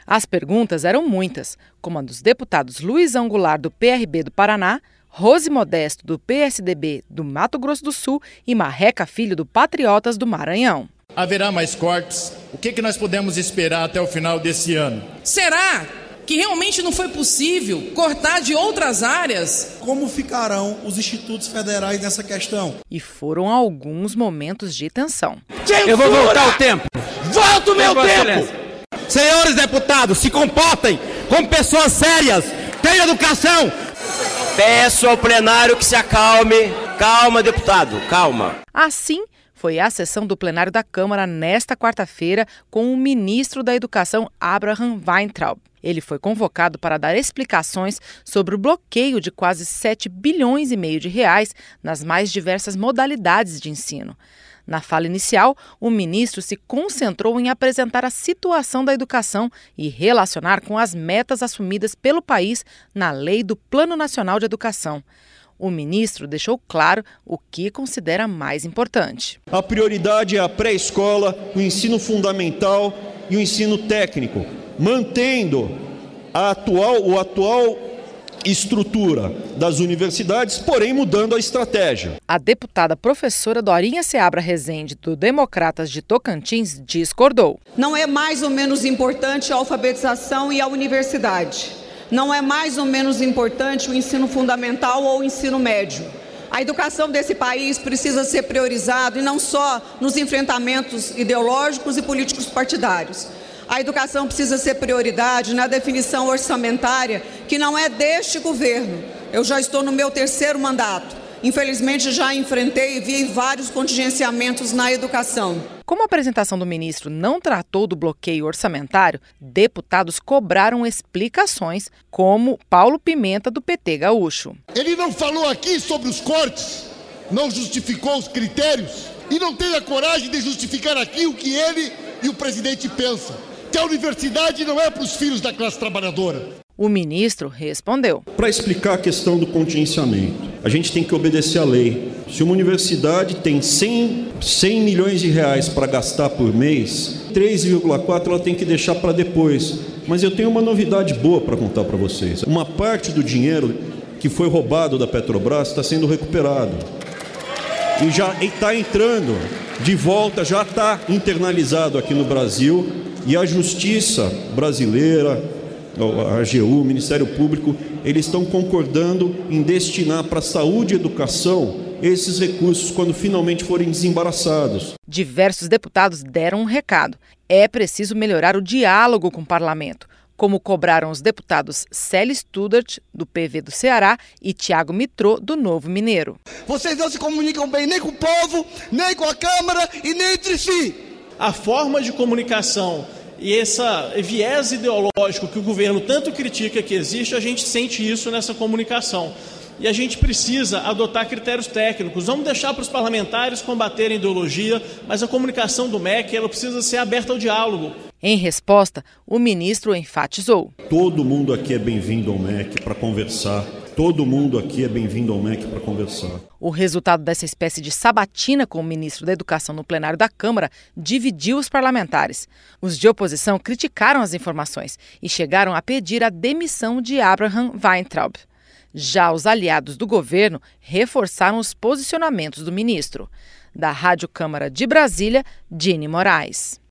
As perguntas eram muitas, como a dos deputados Luizão Goulart, do PRB do Paraná, Rose Modesto, do PSDB do Mato Grosso do Sul e Marreca Filho, do Patriotas do Maranhão. Haverá mais cortes? O que nós podemos esperar até o final desse ano? Será que realmente não foi possível cortar de outras áreas? Como ficarão os institutos federais nessa questão? E foram alguns momentos de tensão. Eu vou voltar o tempo. Volta o meu tempo! Senhores deputados, se comportem como pessoas sérias. Tenham educação. Peço ao plenário que se acalme. Calma, deputado, calma. Assim, foi a sessão do plenário da Câmara nesta quarta-feira com o ministro da Educação, Abraham Weintraub. Ele foi convocado para dar explicações sobre o bloqueio de quase 7,5 bilhões de reais nas mais diversas modalidades de ensino. Na fala inicial, o ministro se concentrou em apresentar a situação da educação e relacionar com as metas assumidas pelo país na lei do Plano Nacional de Educação. O ministro deixou claro o que considera mais importante. A prioridade é a pré-escola, o ensino fundamental e o ensino técnico, mantendo a atual estrutura das universidades, porém mudando a estratégia. A deputada professora Dorinha Seabra Rezende, do Democratas de Tocantins, discordou. Não é mais ou menos importante a alfabetização e a universidade. Não é mais ou menos importante o ensino fundamental ou o ensino médio. A educação desse país precisa ser priorizada e não só nos enfrentamentos ideológicos e políticos partidários. A educação precisa ser prioridade na definição orçamentária, que não é deste governo. Eu já estou no meu 3º mandato. Infelizmente, já enfrentei e vi vários contingenciamentos na educação. Como a apresentação do ministro não tratou do bloqueio orçamentário, deputados cobraram explicações, como Paulo Pimenta, do PT gaúcho. Ele não falou aqui sobre os cortes, não justificou os critérios e não teve a coragem de justificar aqui o que ele e o presidente pensam. Que a universidade não é para os filhos da classe trabalhadora. O ministro respondeu. Para explicar a questão do contingenciamento, a gente tem que obedecer à lei. Se uma universidade tem 100 milhões de reais para gastar por mês, 3,4 ela tem que deixar para depois. Mas eu tenho uma novidade boa para contar para vocês. Uma parte do dinheiro que foi roubado da Petrobras está sendo recuperado. E já está entrando de volta, já está internalizado aqui no Brasil. E a Justiça brasileira, a AGU, o Ministério Público, eles estão concordando em destinar para saúde e educação esses recursos quando finalmente forem desembaraçados. Diversos deputados deram um recado. É preciso melhorar o diálogo com o parlamento, como cobraram os deputados Célia Studart, do PV do Ceará, e Tiago Mitrô, do Novo Mineiro. Vocês não se comunicam bem nem com o povo, nem com a Câmara e nem entre si. A forma de comunicação e esse viés ideológico que o governo tanto critica que existe, a gente sente isso nessa comunicação. E a gente precisa adotar critérios técnicos. Vamos deixar para os parlamentares combaterem a ideologia, mas a comunicação do MEC ela precisa ser aberta ao diálogo. Em resposta, o ministro enfatizou. Todo mundo aqui é bem-vindo ao MEC para conversar. Todo mundo aqui é bem-vindo ao MEC para conversar. O resultado dessa espécie de sabatina com o ministro da Educação no plenário da Câmara dividiu os parlamentares. Os de oposição criticaram as informações e chegaram a pedir a demissão de Abraham Weintraub. Já os aliados do governo reforçaram os posicionamentos do ministro. Da Rádio Câmara de Brasília, Dini Moraes.